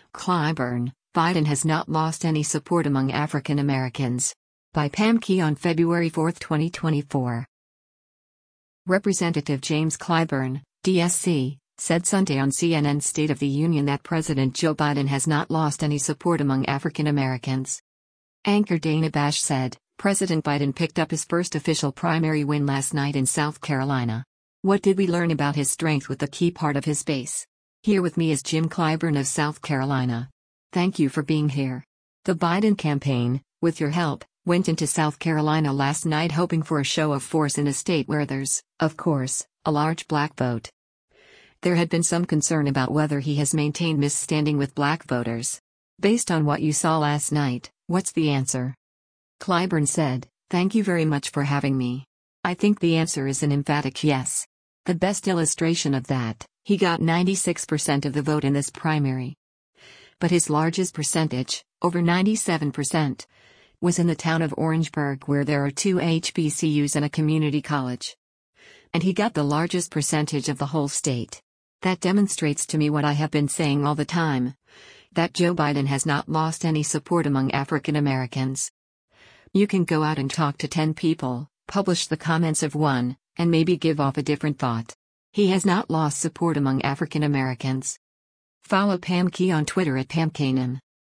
Clyburn, Biden has not lost any support among African Americans. By Pam Key on February 4, 2024. Representative James Clyburn, DSC, said Sunday on CNN's State of the Union that President Joe Biden has not lost any support among African Americans. Anchor Dana Bash said, President Biden picked up his first official primary win last night in South Carolina. What did we learn about his strength with the key part of his base? Here with me is Jim Clyburn of South Carolina. Thank you for being here. The Biden campaign, with your help, went into South Carolina last night hoping for a show of force in a state where there's, of course, a large black vote. There had been some concern about whether he has maintained this standing with black voters. Based on what you saw last night, what's the answer? Clyburn said, "Thank you very much for having me. I think the answer is an emphatic yes. The best illustration of that, he got 96% of the vote in this primary. But his largest percentage, over 97%, was in the town of Orangeburg where there are 2 HBCUs and a community college. And he got the largest percentage of the whole state. That demonstrates to me what I have been saying all the time, that Joe Biden has not lost any support among African Americans. You can go out and talk to 10 people, publish the comments of one, and maybe give off a different thought. He has not lost support among African Americans." Follow Pam Key on Twitter at PamKanem.